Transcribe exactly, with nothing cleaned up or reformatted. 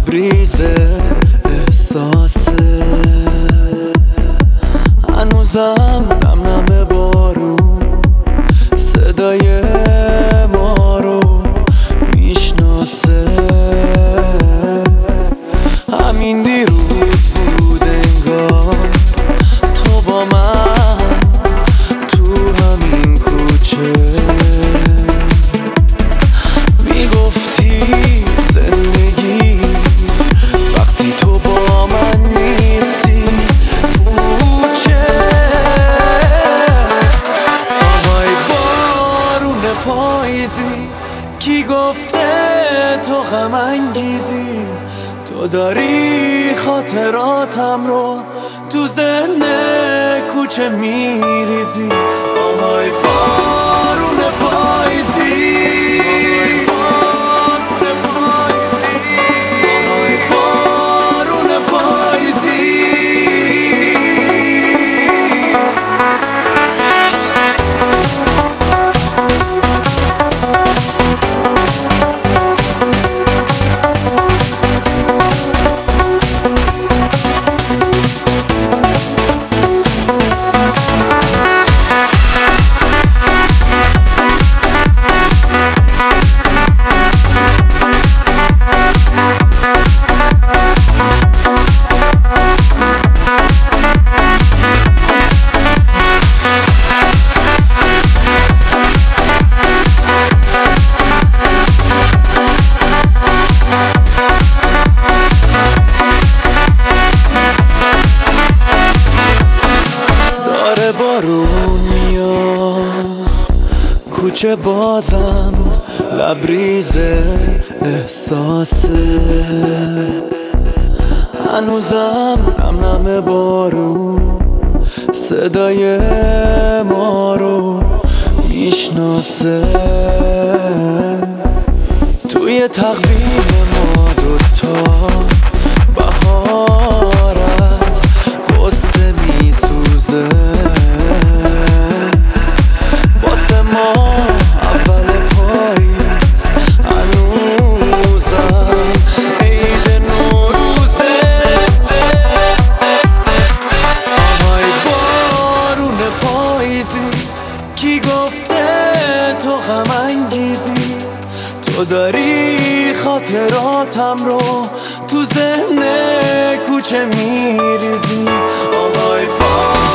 لبریز احساسه، هنوزم نم نم بارون صدای ما رو میشناسه. همین دیروز بود انگار تو با من تو همین کوچه میگفتی زندگی وقتی تو با من نیستی پوچه. آهای بارون پاییزی کی گفته تو غم انگیزی، تو داری خاطراتم رو تو ذهن کوچه میریزی. آهای بارون پاییزی، بارون میاد کوچه بازم لبریز احساسه، هنوزم نم نم بارون صدای ما رو میشناسه. توی تقویم ما دوتا بهار از غصه میسوزه، واسه ما اول پاییز هنوزم عید نوروزه. آهای بارون پاییزی کی گفته تو غم انگیزی، تو داری خاطراتم رو تو ذهن کوچه میریزی. آهای